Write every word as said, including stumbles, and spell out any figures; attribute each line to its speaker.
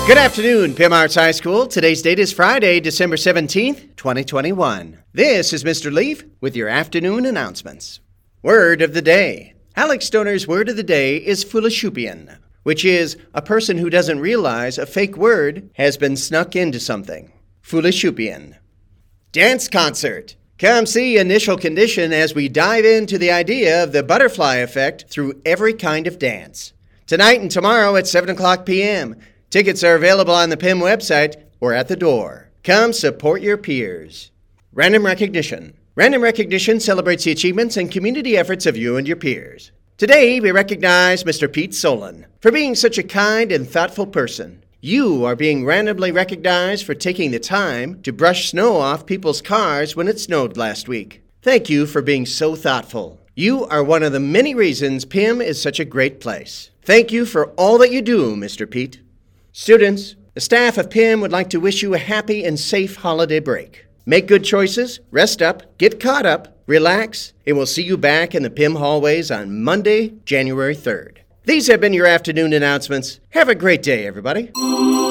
Speaker 1: Good afternoon, P I M Arts High School. Today's date is Friday, December seventeenth, twenty twenty-one. This is Mister Leaf with your afternoon announcements. Word of the day. Alex Stoner's word of the day is Fulishupian, which is a person who doesn't realize a fake word has been snuck into something. Fulishupian. Dance concert. Come see Initial Condition as we dive into the idea of the butterfly effect through every kind of dance. Tonight and tomorrow at seven o'clock p.m. Tickets are available on the P I M website or at the door. Come support your peers. Random recognition. Random recognition celebrates the achievements and community efforts of you and your peers. Today, we recognize Mister Pete Solon for being such a kind and thoughtful person. You are being randomly recognized for taking the time to brush snow off people's cars when it snowed last week. Thank you for being so thoughtful. You are one of the many reasons P I M is such a great place. Thank you for all that you do, Mister Pete. Students, the staff of P I M would like to wish you a happy and safe holiday break. Make good choices, rest up, get caught up, relax, and we'll see you back in the P I M hallways on Monday, January third. These have been your afternoon announcements. Have a great day, everybody.